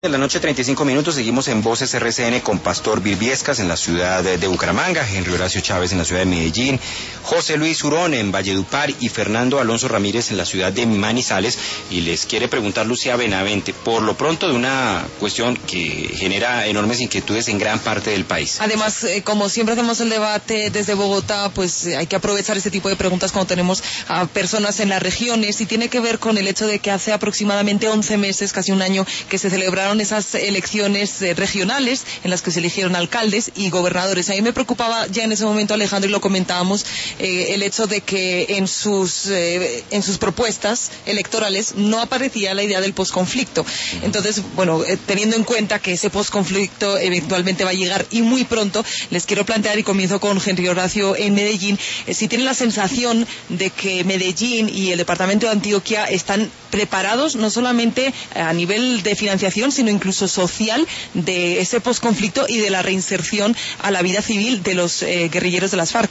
De la noche, 35 minutos, seguimos en Voces RCN con Pastor Virviescas en la ciudad de Bucaramanga, Henry Horacio Chávez en la ciudad de Medellín, José Luis Urón en Valledupar y Fernando Alonso Ramírez en la ciudad de Manizales. Y les quiere preguntar Lucía Benavente, por lo pronto, de una cuestión que genera enormes inquietudes en gran parte del país. Además, como siempre hacemos el debate desde Bogotá, pues hay que aprovechar este tipo de preguntas cuando tenemos a personas en las regiones, y tiene que ver con el hecho de que hace aproximadamente 11 meses, casi un año, que se celebraron esas elecciones regionales en las que se eligieron alcaldes y gobernadores. A mí me preocupaba ya en ese momento, Alejandro, y lo comentábamos, el hecho de que en sus propuestas electorales no aparecía la idea del posconflicto. Entonces, bueno, teniendo en cuenta que ese posconflicto eventualmente va a llegar y muy pronto, les quiero plantear, y comienzo con Henry Horacio en Medellín, si tienen la sensación de que Medellín y el departamento de Antioquia están preparados no solamente a nivel de financiación, sino incluso social, de ese posconflicto y de la reinserción a la vida civil de los guerrilleros de las FARC.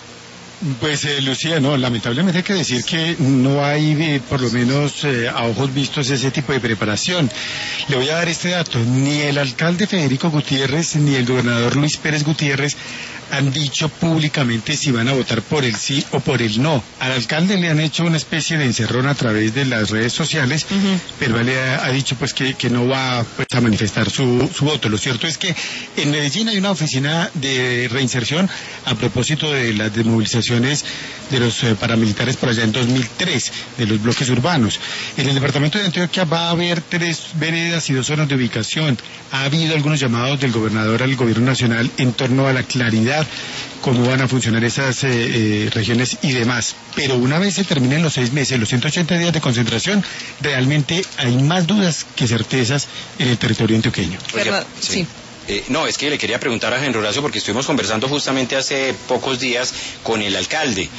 Pues Lucía, no, lamentablemente hay que decir que no hay, por lo menos a ojos vistos, ese tipo de preparación. Le voy a dar este dato: ni el alcalde Federico Gutiérrez ni el gobernador Luis Pérez Gutiérrez han dicho públicamente si van a votar por el sí o por el no. Al alcalde le han hecho una especie de encerrón a través de las redes sociales, pero él le ha dicho pues que no va pues a manifestar su voto. Lo cierto es que en Medellín hay una oficina de reinserción a propósito de las desmovilizaciones de los paramilitares por allá en 2003, de los bloques urbanos. En el departamento de Antioquia va a haber 3 veredas y 2 zonas de ubicación. Ha habido algunos llamados del gobernador al gobierno nacional en torno a la claridad, cómo van a funcionar esas regiones y demás. Pero una vez se terminen los 6 meses, los 180 días de concentración, realmente hay más dudas que certezas en el territorio antioqueño. Oiga, sí. No, es que le quería preguntar a Henry Horacio, porque estuvimos conversando justamente hace pocos días con el alcalde,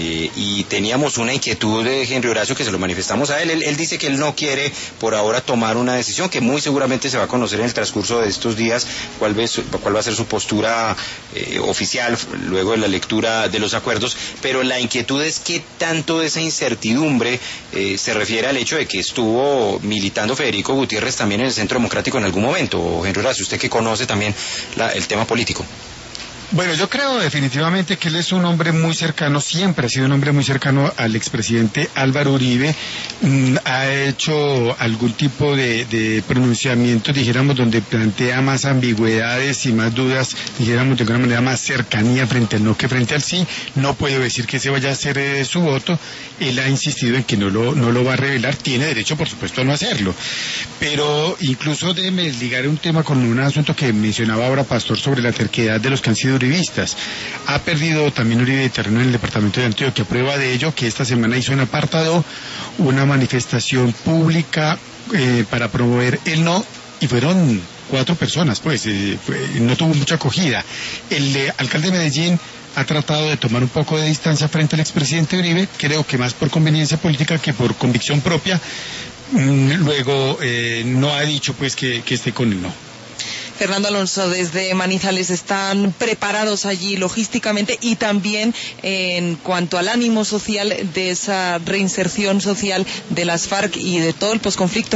y teníamos una inquietud de Henry Horacio que se lo manifestamos a él. Él dice que él no quiere por ahora tomar una decisión, que muy seguramente se va a conocer en el transcurso de estos días cuál va a ser su postura oficial luego de la lectura de los acuerdos. Pero la inquietud es qué tanto de esa incertidumbre se refiere al hecho de que estuvo militando Federico Gutiérrez también en el Centro Democrático en algún momento. Henry Horacio, usted que conoce también el tema político. Bueno, yo creo definitivamente que él es un hombre muy cercano, siempre ha sido un hombre muy cercano al expresidente Álvaro Uribe. Ha hecho algún tipo de pronunciamiento, dijéramos, donde plantea más ambigüedades y más dudas, dijéramos de alguna manera más cercanía frente al no que frente al sí. No puedo decir que ese vaya a ser su voto. Él ha insistido en que no lo va a revelar. Tiene derecho, por supuesto, a no hacerlo. Pero incluso déjeme ligar un tema con un asunto que mencionaba ahora Pastor sobre la terquedad de los que han sido uribistas. Ha perdido también Uribe terreno en el departamento de Antioquia. Prueba de ello que esta semana hizo un apartado, una manifestación pública para promover el no, y fueron 4 personas, pues no tuvo mucha acogida. El alcalde de Medellín ha tratado de tomar un poco de distancia frente al expresidente Uribe, creo que más por conveniencia política que por convicción propia. Luego no ha dicho pues que esté con el no. Fernando Alonso, desde Manizales, ¿están preparados allí logísticamente y también en cuanto al ánimo social de esa reinserción social de las FARC y de todo el posconflicto?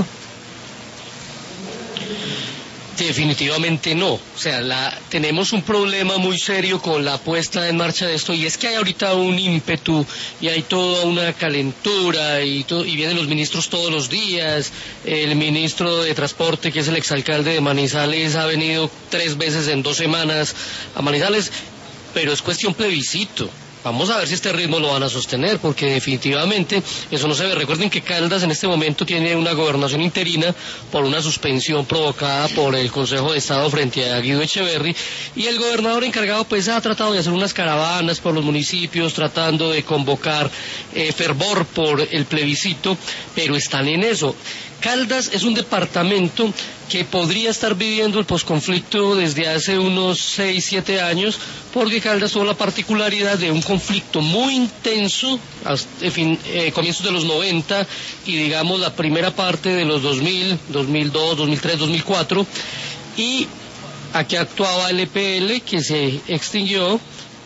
Definitivamente no. O sea, tenemos un problema muy serio con la puesta en marcha de esto, y es que hay ahorita un ímpetu y hay toda una calentura y vienen los ministros todos los días. El ministro de Transporte, que es el exalcalde de Manizales, ha venido 3 veces en 2 semanas a Manizales, pero es cuestión plebiscito. Vamos a ver si este ritmo lo van a sostener, porque definitivamente eso no se ve. Recuerden que Caldas en este momento tiene una gobernación interina por una suspensión provocada por el Consejo de Estado frente a Guido Echeverry, y el gobernador encargado pues ha tratado de hacer unas caravanas por los municipios, tratando de convocar fervor por el plebiscito, pero están en eso. Caldas es un departamento que podría estar viviendo el posconflicto desde hace unos 6, 7 años, porque Caldas tuvo la particularidad de un conflicto muy intenso hasta comienzos de los 90 y digamos la primera parte de los 2000, 2002, 2003, 2004, y aquí actuaba el EPL, que se extinguió,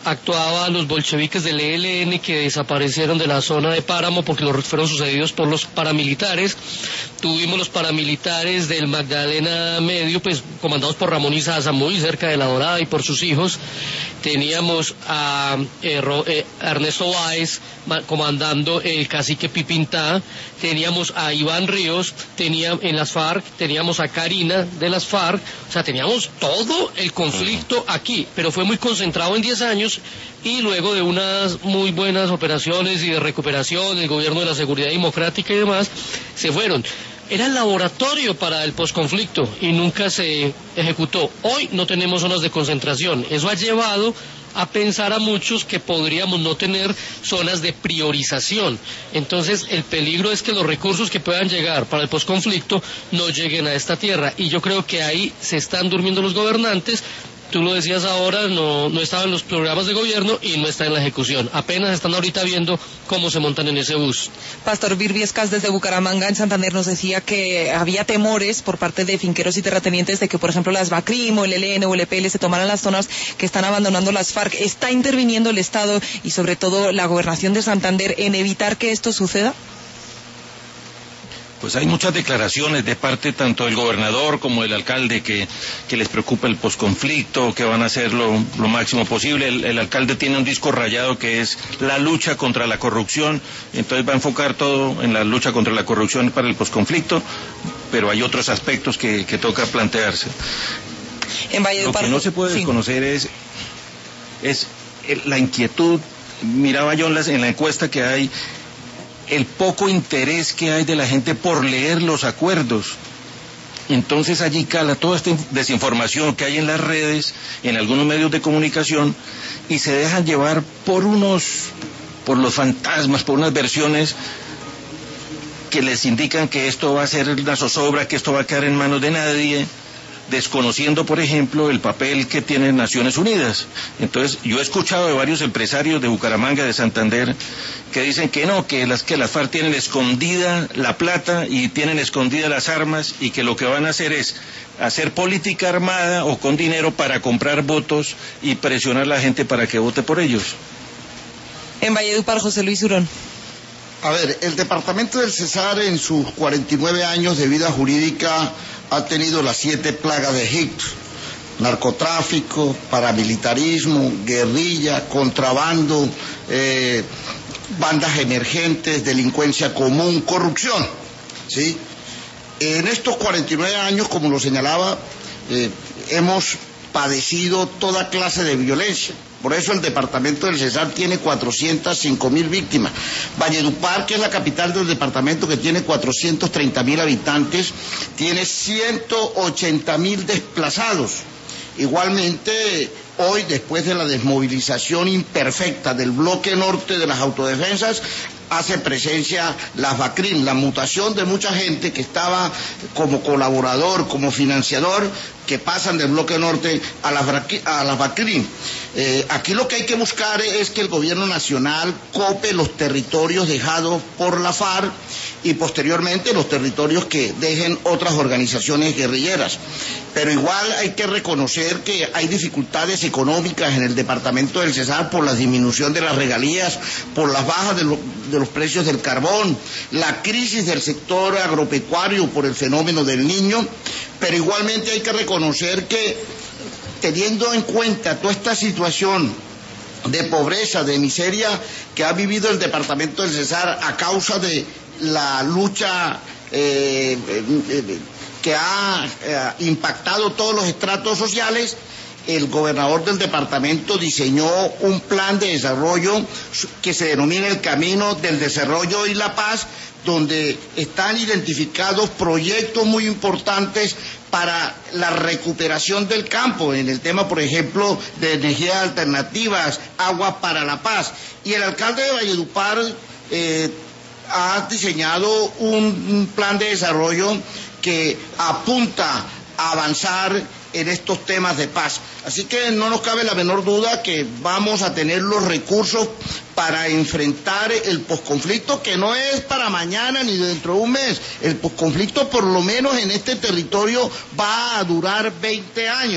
actuaban los bolcheviques del ELN que desaparecieron de la zona de Páramo porque los fueron sucedidos por los paramilitares. Tuvimos los paramilitares del Magdalena Medio, pues comandados por Ramón Izaza, muy cerca de La Dorada, y por sus hijos. Teníamos a Ernesto Báez comandando el cacique Pipintá, teníamos a Iván Ríos, en las FARC, teníamos a Karina de las FARC, o sea, teníamos todo el conflicto aquí, pero fue muy concentrado en 10 años, y luego de unas muy buenas operaciones y de recuperación, el gobierno de la seguridad democrática y demás, se fueron. Era el laboratorio para el posconflicto y nunca se ejecutó. Hoy no tenemos zonas de concentración. Eso ha llevado a pensar a muchos que podríamos no tener zonas de priorización. Entonces, el peligro es que los recursos que puedan llegar para el posconflicto no lleguen a esta tierra. Y yo creo que ahí se están durmiendo los gobernantes. Tú lo decías ahora, no estaba en los programas de gobierno y no está en la ejecución. Apenas están ahorita viendo cómo se montan en ese bus. Pastor Virviescas, desde Bucaramanga, en Santander, nos decía que había temores por parte de finqueros y terratenientes de que, por ejemplo, las BACRIM o el ELN o el EPL se tomaran las zonas que están abandonando las FARC. ¿Está interviniendo el Estado y, sobre todo, la Gobernación de Santander en evitar que esto suceda? Pues hay muchas declaraciones de parte tanto del gobernador como del alcalde que les preocupa el posconflicto, que van a hacer lo máximo posible. El alcalde tiene un disco rayado que es la lucha contra la corrupción, entonces va a enfocar todo en la lucha contra la corrupción para el posconflicto, pero hay otros aspectos que toca plantearse. En Lo que no se puede desconocer es la inquietud. Miraba yo en la encuesta que hay, el poco interés que hay de la gente por leer los acuerdos. Entonces allí cala toda esta desinformación que hay en las redes, en algunos medios de comunicación, y se dejan llevar por los fantasmas, por unas versiones que les indican que esto va a ser una zozobra, que esto va a quedar en manos de nadie, desconociendo, por ejemplo, el papel que tienen Naciones Unidas. Entonces, yo he escuchado de varios empresarios de Bucaramanga, de Santander, que dicen que no, que las FARC tienen escondida la plata y tienen escondidas las armas, y que lo que van a hacer es hacer política armada o con dinero para comprar votos y presionar a la gente para que vote por ellos. En Valledupar, José Luis Urón. A ver, el departamento del Cesar en sus 49 años de vida jurídica ha tenido las 7 plagas de Egipto: narcotráfico, paramilitarismo, guerrilla, contrabando, bandas emergentes, delincuencia común, corrupción, ¿sí? En estos 49 años, como lo señalaba, hemos padecido toda clase de violencia. Por eso el departamento del Cesar tiene 405.000 víctimas. Valledupar, que es la capital del departamento, que tiene 430.000 habitantes, tiene 180.000 desplazados. Igualmente, hoy, después de la desmovilización imperfecta del bloque norte de las autodefensas, hace presencia las BACRIM, la mutación de mucha gente que estaba como colaborador, como financiador, que pasan del bloque norte a las BACRIM. Aquí lo que hay que buscar es que el gobierno nacional cope los territorios dejados por la FARC y posteriormente los territorios que dejen otras organizaciones guerrilleras. Pero igual hay que reconocer que hay dificultades económicas en el departamento del Cesar por la disminución de las regalías, por las bajas de los precios del carbón, la crisis del sector agropecuario por el fenómeno del Niño, pero igualmente hay que reconocer que, teniendo en cuenta toda esta situación de pobreza, de miseria que ha vivido el departamento del Cesar a causa de la lucha que ha impactado todos los estratos sociales, el gobernador del departamento diseñó un plan de desarrollo que se denomina el Camino del Desarrollo y la Paz, donde están identificados proyectos muy importantes para la recuperación del campo, en el tema, por ejemplo, de energías alternativas, agua para la paz. Y el alcalde de Valledupar ha diseñado un plan de desarrollo que apunta a avanzar en estos temas de paz. Así que no nos cabe la menor duda que vamos a tener los recursos para enfrentar el posconflicto, que no es para mañana ni dentro de un mes. El posconflicto, por lo menos en este territorio, va a durar 20 años.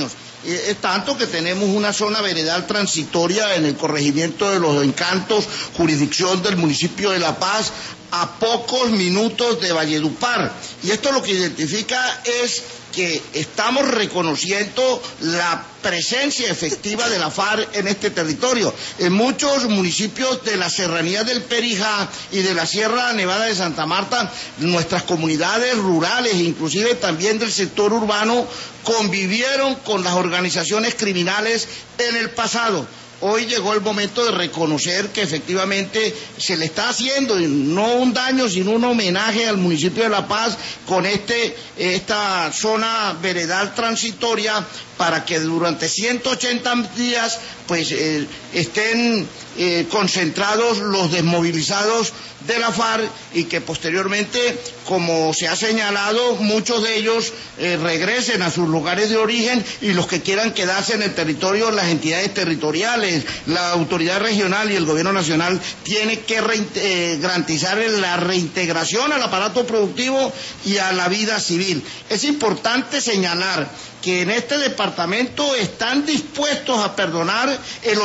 Es tanto que tenemos una zona veredal transitoria en el corregimiento de Los Encantos, jurisdicción del municipio de La Paz, a pocos minutos de Valledupar. Y esto lo que identifica es que estamos reconociendo la presencia efectiva de la FARC en este territorio. En muchos municipios de la serranía del Perijá y de la Sierra Nevada de Santa Marta, nuestras comunidades rurales, inclusive también del sector urbano, convivieron con las organizaciones criminales en el pasado. Hoy llegó el momento de reconocer que efectivamente se le está haciendo no un daño, sino un homenaje al municipio de La Paz con esta zona veredal transitoria para que durante 180 días pues estén concentrados los desmovilizados de la FARC y que posteriormente, como se ha señalado, muchos de ellos regresen a sus lugares de origen y los que quieran quedarse en el territorio, las entidades territoriales, la autoridad regional y el gobierno nacional tiene que garantizar la reintegración al aparato productivo y a la vida civil. Es importante señalar que en este departamento están dispuestos a perdonar el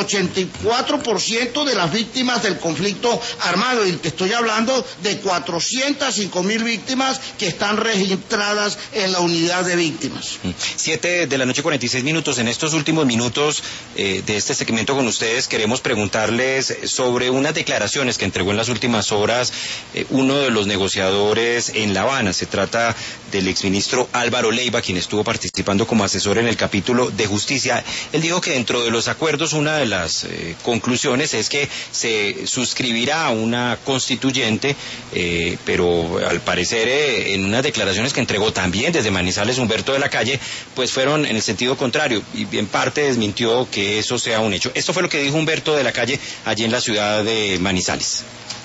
84% de las víctimas del conflicto armado, y te estoy hablando de 405.000 víctimas que están registradas en la unidad de víctimas. 7:46 a.m. En estos últimos minutos de este segmento con ustedes queremos preguntarles sobre unas declaraciones que entregó en las últimas horas uno de los negociadores en La Habana. Se trata del exministro Álvaro Leiva, quien estuvo participando como asesor en el capítulo de justicia. Él dijo que dentro de los acuerdos una de las conclusiones es que se suscribirá una constituyente, pero al parecer en unas declaraciones que entregó también desde Manizales Humberto de la Calle, pues fueron en el sentido contrario y en parte desmintió que eso sea un hecho. Esto fue lo que dijo Humberto de la Calle allí en la ciudad de Manizales.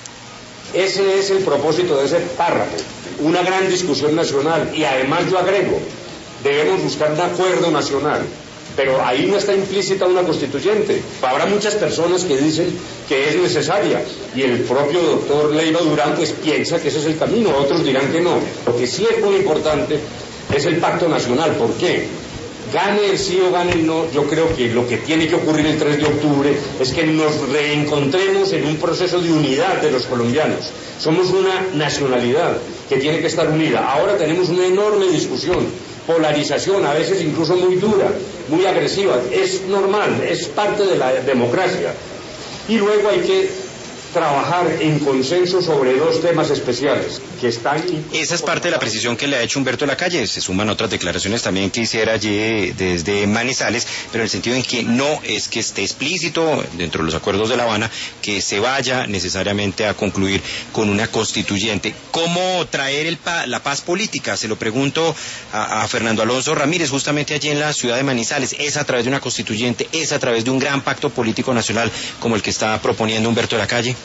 Ese es el propósito de ese párrafo, una gran discusión nacional, y además yo agrego, debemos buscar un acuerdo nacional, pero ahí no está implícita una constituyente. Habrá muchas personas que dicen que es necesaria, y el propio doctor Leiva Durán pues piensa que ese es el camino, otros dirán que no. Lo que sí es muy importante es el pacto nacional. ¿Por qué? Gane el sí o gane el no, yo creo que lo que tiene que ocurrir el 3 de octubre es que nos reencontremos en un proceso de unidad de los colombianos. Somos una nacionalidad que tiene que estar unida. Ahora tenemos una enorme discusión, polarización, a veces incluso muy dura, muy agresiva. Es normal, es parte de la democracia. Y luego hay que trabajar en consenso sobre dos temas especiales que están... Esa es parte de la precisión que le ha hecho Humberto de la Calle. Se suman otras declaraciones también que hiciera allí desde Manizales, pero en el sentido en que no es que esté explícito dentro de los acuerdos de La Habana que se vaya necesariamente a concluir con una constituyente. ¿Cómo traer la paz política? Se lo pregunto a Fernando Alonso Ramírez, justamente allí en la ciudad de Manizales. ¿Es a través de una constituyente? ¿Es a través de un gran pacto político nacional como el que está proponiendo Humberto de la Calle?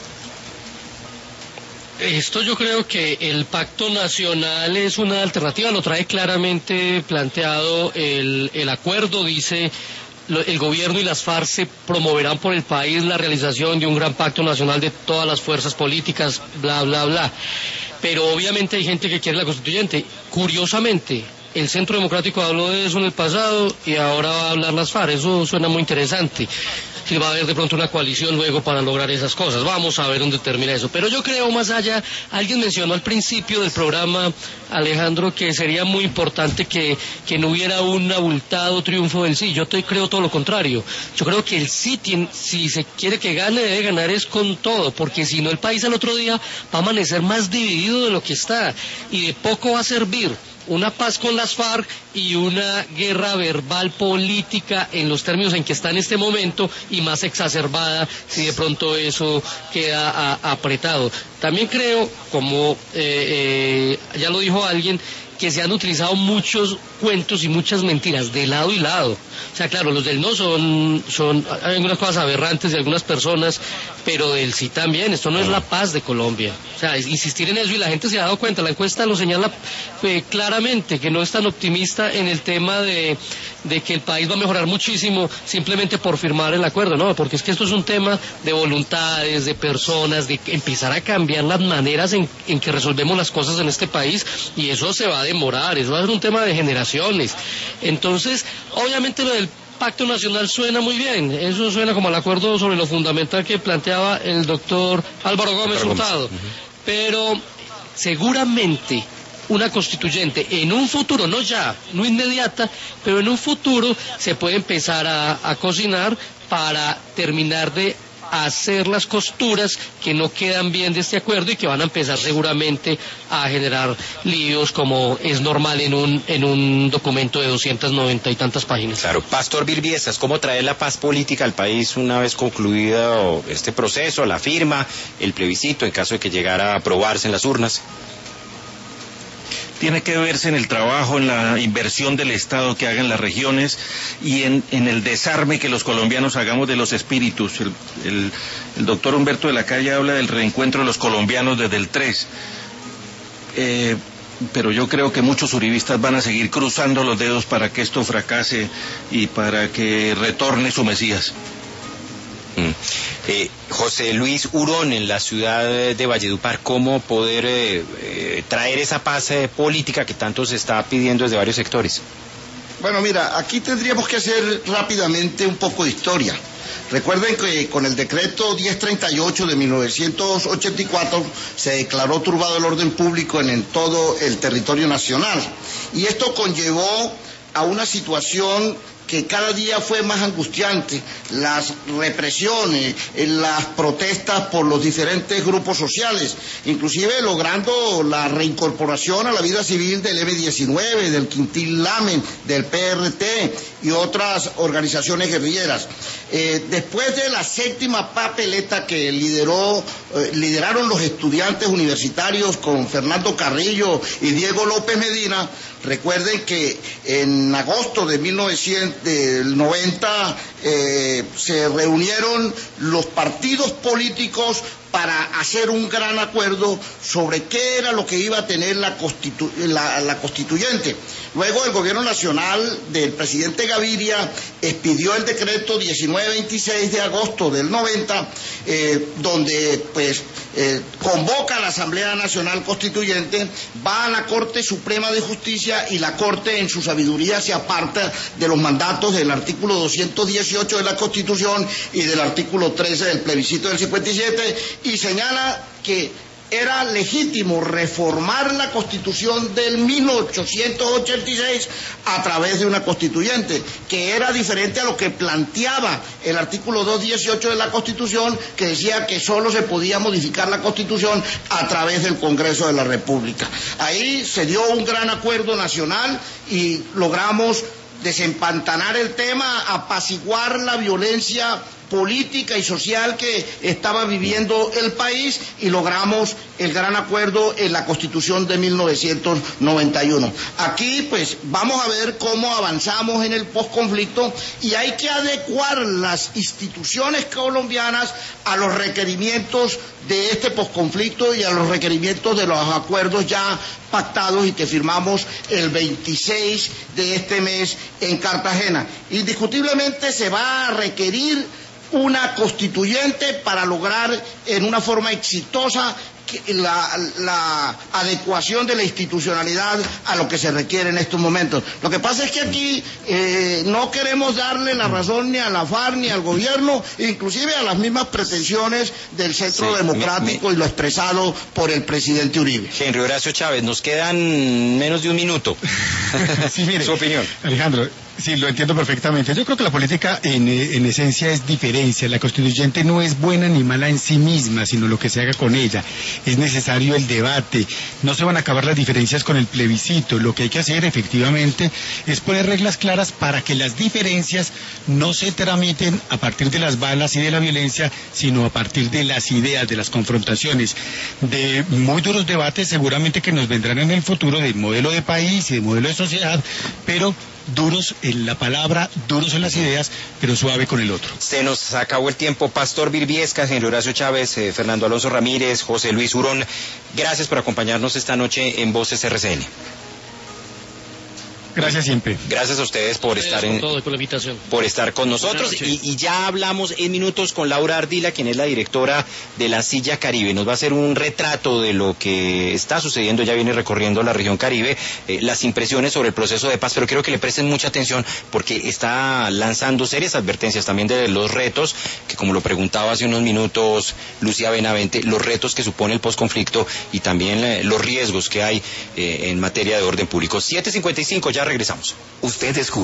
Esto yo creo que el pacto nacional es una alternativa, lo trae claramente planteado el acuerdo, dice el gobierno y las FARC se promoverán por el país la realización de un gran pacto nacional de todas las fuerzas políticas, bla, bla, bla. Pero obviamente hay gente que quiere la constituyente. Curiosamente, el Centro Democrático habló de eso en el pasado y ahora va a hablar las FARC, eso suena muy interesante. Si va a haber de pronto una coalición luego para lograr esas cosas. Vamos a ver dónde termina eso. Pero yo creo más allá, alguien mencionó al principio del programa, Alejandro, que sería muy importante que no hubiera un abultado triunfo del sí. Yo creo todo lo contrario. Yo creo que el sí, si se quiere que gane, debe ganar es con todo, porque si no el país al otro día va a amanecer más dividido de lo que está, y de poco va a servir una paz con las FARC y una guerra verbal política en los términos en que está en este momento, y más exacerbada si de pronto eso queda apretado. También creo, como ya lo dijo alguien, que se han utilizado muchos cuentos y muchas mentiras de lado y lado. O sea, claro, los del no hay algunas cosas aberrantes de algunas personas, pero del sí también. Esto no es la paz de Colombia. O sea, insistir en eso, y la gente se ha dado cuenta, la encuesta lo señala claramente, que no es tan optimista en el tema de que el país va a mejorar muchísimo simplemente por firmar el acuerdo, no, porque es que esto es un tema de voluntades, de personas, de empezar a cambiar las maneras en que resolvemos las cosas en este país, y eso se va a demorar, eso va a ser un tema de generaciones. Entonces, obviamente lo del pacto nacional suena muy bien, eso suena como el acuerdo sobre lo fundamental que planteaba el doctor Álvaro Gómez Hurtado, pero seguramente una constituyente en un futuro, no ya, no inmediata, pero en un futuro se puede empezar a cocinar para terminar de hacer las costuras que no quedan bien de este acuerdo y que van a empezar seguramente a generar líos como es normal en un documento de 290 y tantas páginas. Claro, Pastor Virbiescas, ¿cómo traer la paz política al país una vez concluido este proceso, la firma, el plebiscito, en caso de que llegara a aprobarse en las urnas? Tiene que verse en el trabajo, en la inversión del Estado que hagan las regiones y en el desarme que los colombianos hagamos de los espíritus. El doctor Humberto de la Calle habla del reencuentro de los colombianos desde el 3. Pero yo creo que muchos uribistas van a seguir cruzando los dedos para que esto fracase y para que retorne su Mesías. José Luis Hurón, en la ciudad de Valledupar, ¿cómo poder traer esa paz política que tanto se está pidiendo desde varios sectores? Bueno, mira, aquí tendríamos que hacer rápidamente un poco de historia. Recuerden que con el decreto 1038 de 1984 se declaró turbado el orden público en todo el territorio nacional. Y esto conllevó a una situación que cada día fue más angustiante, las represiones, las protestas por los diferentes grupos sociales, inclusive logrando la reincorporación a la vida civil del M-19, del Quintil Lamen, del PRT y otras organizaciones guerrilleras. Después de la 7ª papeleta que lideraron los estudiantes universitarios con Fernando Carrillo y Diego López Medina, recuerden que en agosto de 1990 se reunieron los partidos políticos para hacer un gran acuerdo sobre qué era lo que iba a tener la constituyente. Luego el gobierno nacional del presidente Gaviria expidió el decreto 1926 de agosto del 90, donde convoca a la Asamblea Nacional Constituyente, va a la Corte Suprema de Justicia y la Corte en su sabiduría se aparta de los mandatos del artículo 218 de la Constitución y del artículo 13 del plebiscito del 57 y señala que era legítimo reformar la Constitución del 1886 a través de una constituyente, que era diferente a lo que planteaba el artículo 218 de la Constitución, que decía que solo se podía modificar la Constitución a través del Congreso de la República. Ahí se dio un gran acuerdo nacional y logramos desempantanar el tema, apaciguar la violencia política y social que estaba viviendo el país y logramos el gran acuerdo en la Constitución de 1991. Aquí pues vamos a ver cómo avanzamos en el posconflicto y hay que adecuar las instituciones colombianas a los requerimientos de este posconflicto y a los requerimientos de los acuerdos ya pactados y que firmamos el 26 de este mes en Cartagena. Indiscutiblemente se va a requerir una constituyente para lograr en una forma exitosa la adecuación de la institucionalidad a lo que se requiere en estos momentos. Lo que pasa es que aquí no queremos darle la razón ni a la FARC ni al gobierno, inclusive a las mismas pretensiones del Centro Democrático y lo expresado por el presidente Uribe. Henry Horacio Chávez, nos quedan menos de un minuto. Sí, mire, su opinión. Alejandro, sí, lo entiendo perfectamente. Yo creo que la política en esencia es diferencia. La constituyente no es buena ni mala en sí misma, sino lo que se haga con ella. Es necesario el debate. No se van a acabar las diferencias con el plebiscito. Lo que hay que hacer efectivamente es poner reglas claras para que las diferencias no se tramiten a partir de las balas y de la violencia, sino a partir de las ideas, de las confrontaciones, de muy duros debates seguramente que nos vendrán en el futuro de modelo de país y de modelo de sociedad, pero duros en la palabra, duros en las ideas, pero suave con el otro. Se nos acabó el tiempo. Pastor Virbiescas, Henry Horacio Chávez, Fernando Alonso Ramírez, José Luis Hurón, gracias por acompañarnos esta noche en Voces RCN. Gracias siempre. Gracias a ustedes por estar por la invitación. Por estar con nosotros. Y ya hablamos en minutos con Laura Ardila, quien es la directora de la Silla Caribe. Nos va a hacer un retrato de lo que está sucediendo, ya viene recorriendo la región Caribe, las impresiones sobre el proceso de paz, pero quiero que le presten mucha atención porque está lanzando serias advertencias también de los retos, que como lo preguntaba hace unos minutos Lucía Benavente, los retos que supone el posconflicto y también los riesgos que hay en materia de orden público. 7:55, ya regresamos. Usted escucha.